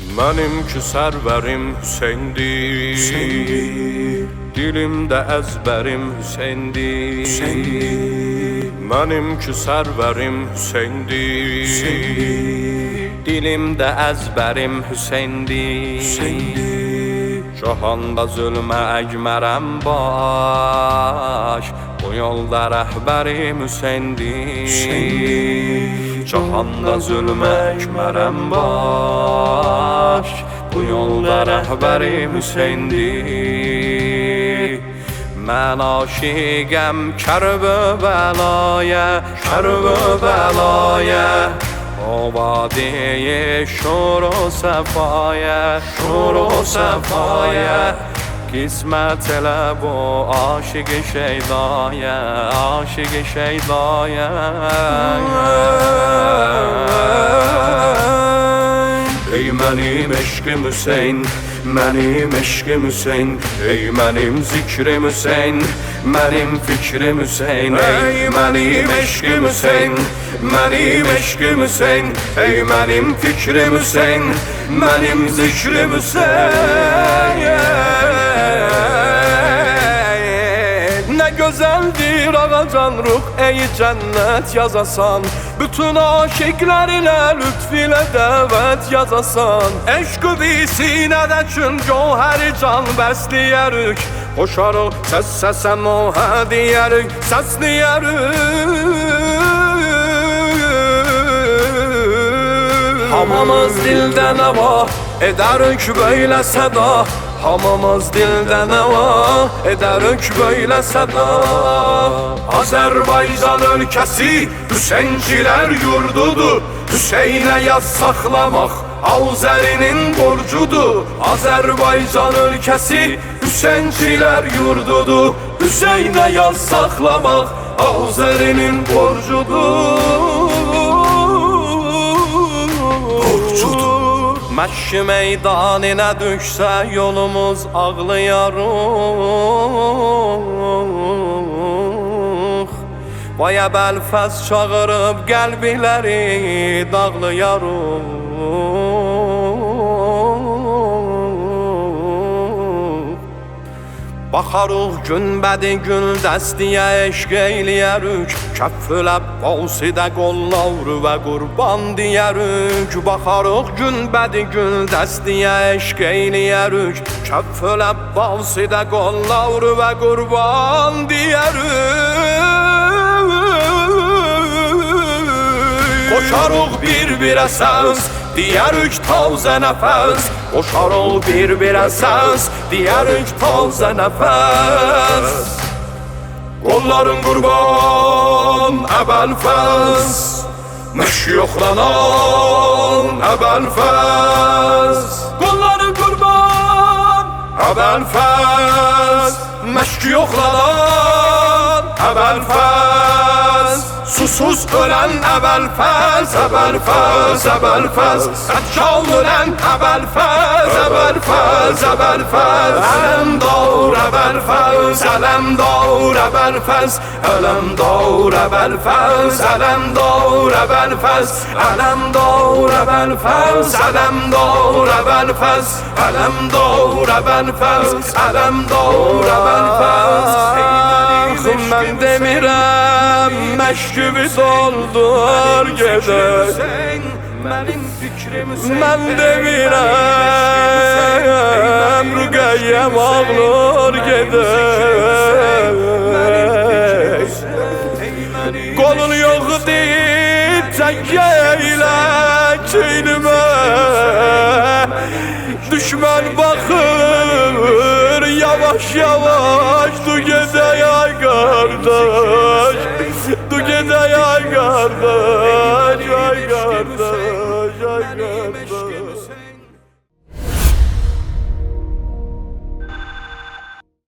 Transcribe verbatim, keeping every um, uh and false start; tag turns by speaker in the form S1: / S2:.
S1: Mənimki sərvərim Hüseyndir,
S2: Hüseyndir.
S1: Dilimdə əzbərim Hüseyndir,
S2: Hüseyndir.
S1: Mənimki sərvərim Hüseyndir,
S2: Hüseyndir.
S1: Dilimdə əzbərim Hüseyndir,
S2: Hüseyndir.
S1: Cahanda zülmə əkmərəm baş, bu yolda rəhbərim Hüseyndir,
S2: Hüseyndir.
S1: Cahanda zülmə əkmərəm baş, bu yolda rəhbərim Hüseyndir. Mən aşiqəm Kərbəlaya, Kərbəlaya, Obadiye şuru sefaya, şuru sefaya, Qismət elə bu aşık şeydaya, aşık şeydaya. Ey mənim eşqim Hüseyn, mənim eşqim Hüseyn, ey mənim zikrim Hüseyn, mənim fikrim Hüseyn, ey mənim eşqim Hüseyn, mənim eşqim Hüseyn, ey mənim fikrim Hüseyn, mənim zikrim Hüseyn. Ne güzeldir ağacan ruh, ey cennet yazasan, bütün aşıklar ile lütf ile davet yazasan. Eşkı bir sinede çün cöheri can besleyerük, koşarıq ses sese muha diyerük, sesleyerük. Hamamız dilde ne var, ederük böyle seda. Hamamız dilde ne var, ederük böyle seda. Azerbaycan ülkesi Hüseynciler yurdudur, Hüseyin'e yaz saklamak Azerinin borcudur. Azerbaycan ülkesi Hüseynciler yurdudur, Hüseyin'e yaz saklamak Azerinin borcudur. Məşq meydanına düşsə yolumuz ağlayarıq, Vaya Bəlfəz çağırıb qəlbləri dağlayarıq. Baxarıq günbədi gün dəstiyə eşq eyləyərük, Kəffül Əbbasidə qollavru və qurban deyərük. Baxarıq günbədi gün dəstiyə eşq eyləyərük, Kəffül Əbbasidə qollavru və qurban deyərük. Qoşarıq bir-birə səs, diyərük tazə nəfəs, Qoşarıq bir-birə səs, diyərük tazə nəfəs. Qolların qurban Əbəlfəz, məşq yoxlanan Əbəlfəz. Qolların qurban Əbəlfəz, məşq yoxlanan Əbəlfəz. Susuz ölen Əbəlfəz, Əbəlfəz, Əbəlfəz, Ətkan ölen Əbəlfəz, Əbəlfəz, Əbəlfəz. Ələmdar Əbəlfəz, ələmdar Əbəlfəz, ələmdar Əbəlfəz, ələmdar Əbəlfəz, ələmdar Əbəlfəz, ələmdar Əbəlfəz, ələmdar Əbəlfəz, ələmdar Əbəlfəz. Mən demirəm məşqimi doldur gedək, mən demirəm Rüqəyyəm ağlır gedək. Qolun yoxdur çəkəylə çeynimə, düşmən baxır yavaş yavaş, du gedək ay qardaş, du gedək ay qardaş.